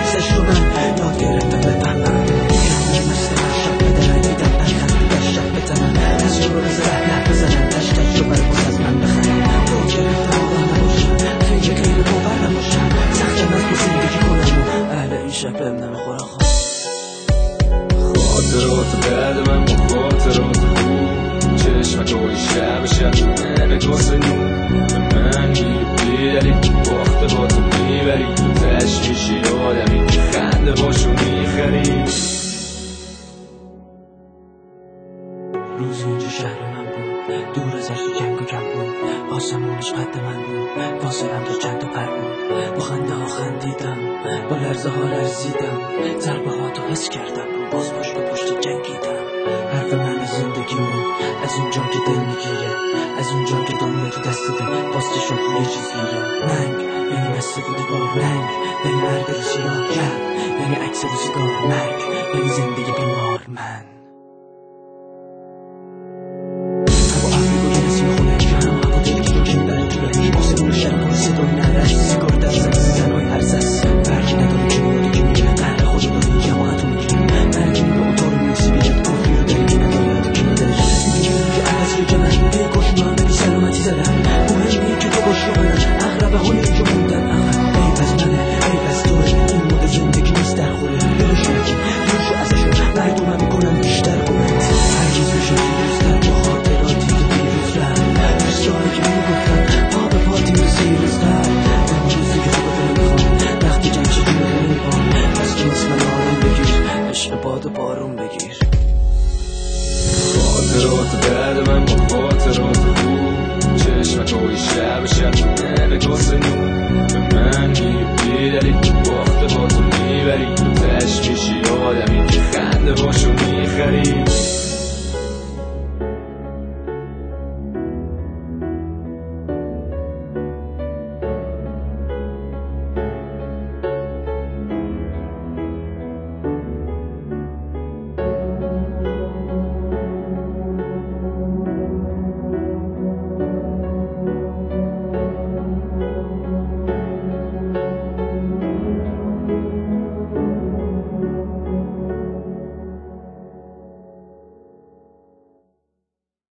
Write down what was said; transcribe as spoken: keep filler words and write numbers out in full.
روزش رو من یاد گرفتم بفهمم که مثل من شب بدنم دیدم برخند در شب بزنم از جو رو زره نه بزنم دشتش رو برموز از من بخرم یاد گرفتم آگاه نباشم خیلی غیر باور نباشم سختم از تو زندگی کنم و اهل این شب بهم نمیخوره خواب خاطرات بعد من با خاطرات خوب چشمک های شب شب نگه واسه نون به من میری باخته با تو میبری تشویشی آدمی خنده باشو میخری روزی اینجا شهر من بود دور از عشق جنگ و کم بود آسمونش قد من بود فاصلم تا چند تا پر بود با خنده ها خندیدم با لرزه ها لرزیدم ضربه ها تو حس کردم باز پشت به پشت جنگیدم حرف من از زندگیمون از اونجا که دل میگیره از اونجا که دنیا تو دست دل باز که شد یه چیز گیره ننگ یعنی مثل بود بار ننگ یعنی مرد رو سیاه کرد یعنی عکس رو سیگار مرگ یعنی زندگی بیمار من بارون بگیر خاطرات بعد من با خاطرات خوب چشمک های شب شب